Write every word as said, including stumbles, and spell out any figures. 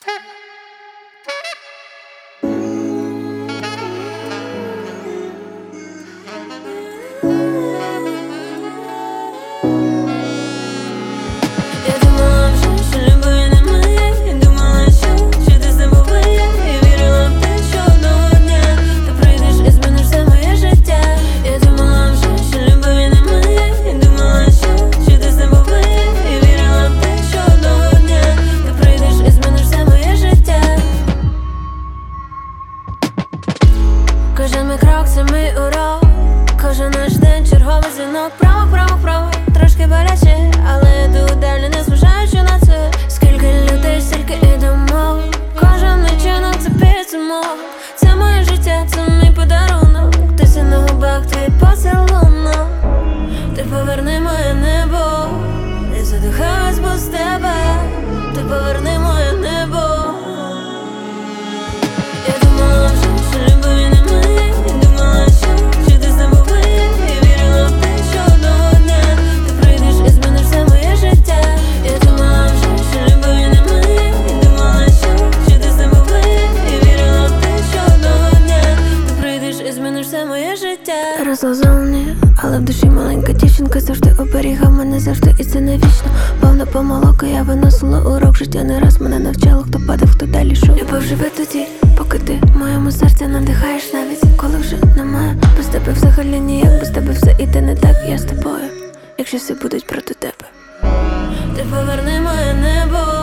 Кожен мій крок – це мій урок. Кожен наш день – черговий дзвінок. Право, право, право, трошки боляче, але йду далі, не зважаючи на це. Скільки людей, стільки і думок. Кожен мій чинок – це підсумок. Це моє життя, це мій подарунок. Ти на губах, твій поцілунок. Ти поверни моє небо. Я задихаюсь без тебе. Ти поверни моє небо. Я думала вже, що любові немає. Я думала, що, що ти забуває. Я вірила в те, що одного дня ти прийдеш і зміниш все моє життя. Я думала вже, що любові немає. Я думала, що, що ти забуває. Я вірила в те, що одного дня ти прийдеш і зміниш все моє життя. Росла зовні, але в душі маленька дівчинка завжди оберігав мене завжди, і це не вічно. Повна помилок, я виносила урок. Життя не раз мене навчало, хто падав, хто далі йшов. Любов живе тоді, поки ти в моєму серці надихаєш, навіть коли вже немає. Без тебе взагалі ніяк, без тебе все іде не так. Я з тобою, якщо всі будуть проти тебе. Ти поверни моє небо.